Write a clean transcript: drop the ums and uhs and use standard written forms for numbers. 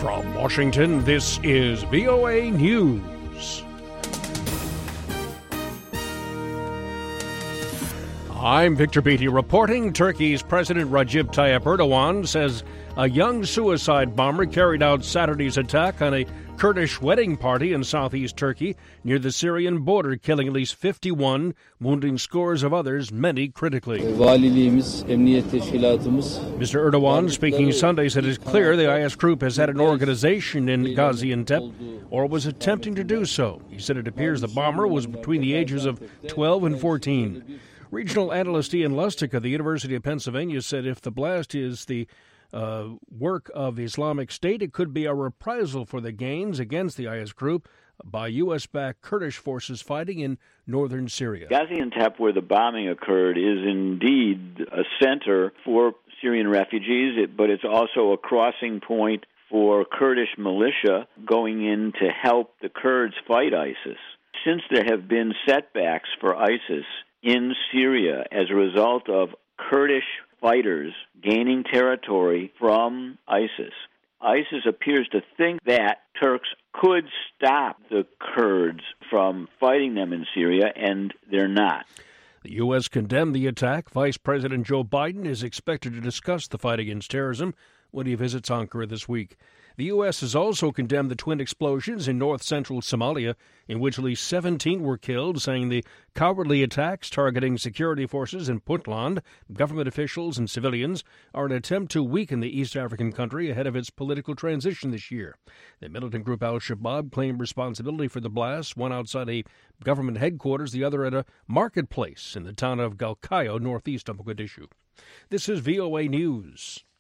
From Washington, this is VOA News. I'm Victor Beatty reporting. Turkey's President Recep Tayyip Erdogan says a young suicide bomber carried out Saturday's attack on a Kurdish wedding party in southeast Turkey near the Syrian border, killing at least 51, wounding scores of others, many critically. Mr. Erdogan, speaking Sunday, said it's clear the IS group has had an organization in Gaziantep or was attempting to do so. He said it appears the bomber was between the ages of 12 and 14. Regional analyst Ian Lustig of the University of Pennsylvania said if the blast is the work of Islamic State, it could be a reprisal for the gains against the IS group by U.S.-backed Kurdish forces fighting in northern Syria. Gaziantep, where the bombing occurred, is indeed a center for Syrian refugees, but it's also a crossing point for Kurdish militia going in to help the Kurds fight ISIS. Since there have been setbacks for ISIS in Syria as a result of Kurdish fighters gaining territory from ISIS, ISIS appears to think that Turks could stop the Kurds from fighting them in Syria, and they're not. The U.S. condemned the attack. Vice President Joe Biden is expected to discuss the fight against terrorism when he visits Ankara this week. The U.S. has also condemned the twin explosions in north-central Somalia, in which at least 17 were killed, saying the cowardly attacks targeting security forces in Puntland, government officials and civilians, are an attempt to weaken the East African country ahead of its political transition this year. The militant group Al-Shabaab claimed responsibility for the blasts, one outside a government headquarters, the other at a marketplace in the town of Galkayo, northeast of Mogadishu. This is VOA News.